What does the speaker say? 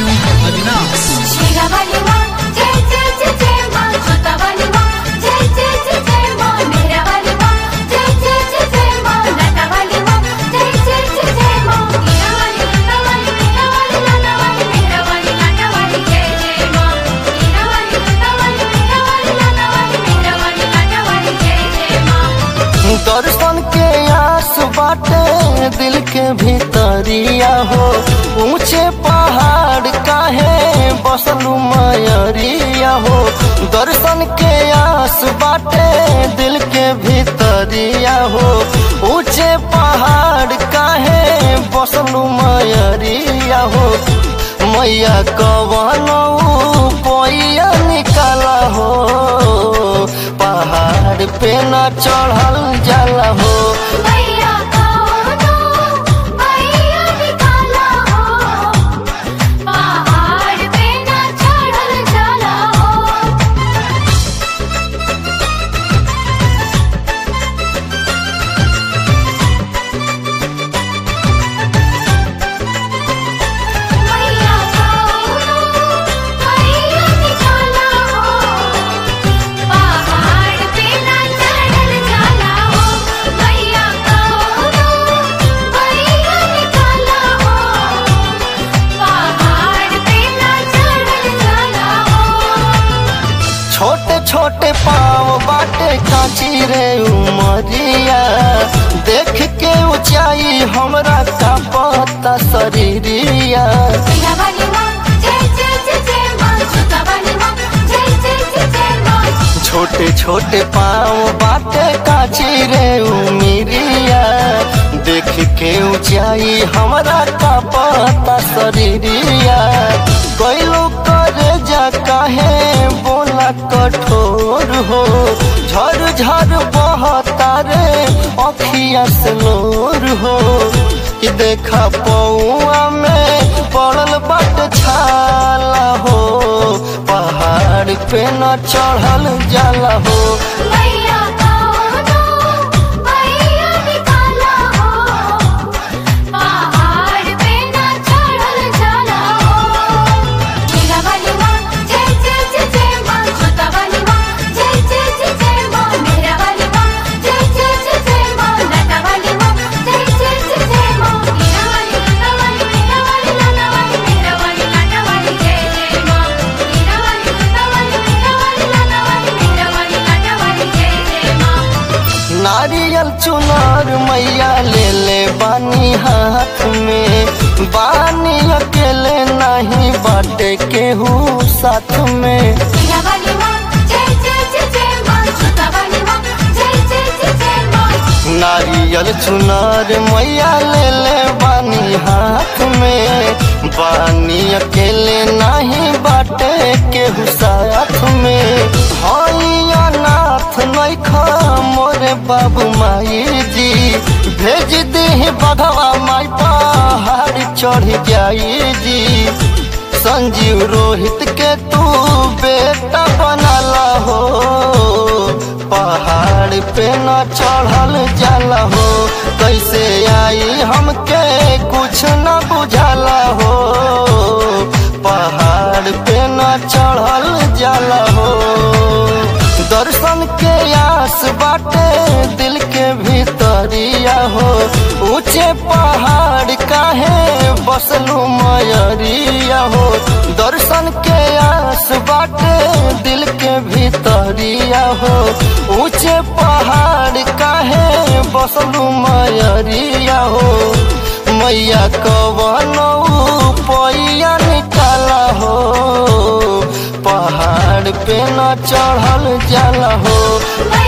अविनाश। दर्शन के आस बाटे दिल के भीतरिया हो, ऊंचे पहाड़ काहे बसलू मयरिया हो। दर्शन के आस बाटे दिल के भीतरिया हो, ऊंचे पहाड़ काहे बसलू मयरिया हो। मैया कवनो पैया निकाला हो, पहाड़ पे न चढ़ल जाला हो। छोटे छोटे पाँव बाटे कांची रे उमरिया, देख के ऊंचाई हमरा का पता शरीरिया। छोटे छोटे पाँव बाटे कांची रे उमरिया, देख के ऊंचाई हमरा का पता शरीरिया। कैलो करे जा काहे बोला कठोर हो, झर झर बहता रे अखिया से लोर हो। कि देखा पौआ में पड़ल बाट छाला हो, पहाड़ पे न चढ़ल जाला हो। नारियल चुनार मैया ले ले बानी हाथ में, बानी अकेले नहीं बाटे केहू साथ में। नारियल चुनार मैया ले ले बानी हाथ में, बानी अकेले नहीं बाटे केहू साथ में। हैया नाथ नैखा मोरे बाबू माई जी, भेज दे बधवा माई पहाड़ चढ़ जाई जी। संजीव रोहित के तू बेटा बनाला हो, पहाड़ पे न चढ़ल जाला हो। कैसे आई हमके कुछ न बुझाला हो, पहाड़ पे न चढ़ल जाला हो। दर्शन के आस बाटे दिल के भीतरिया हो, ऊंचे पहाड़ काहे बसलू मयरिया हो। दर्शन के आस बाटे दिल के भीतरिया हो, ऊंचे पहाड़ काहे बसलू मयरिया हो। मैया कवनो पैया निकाला हो, पहाड़ पे न चढ़ल जाला हो।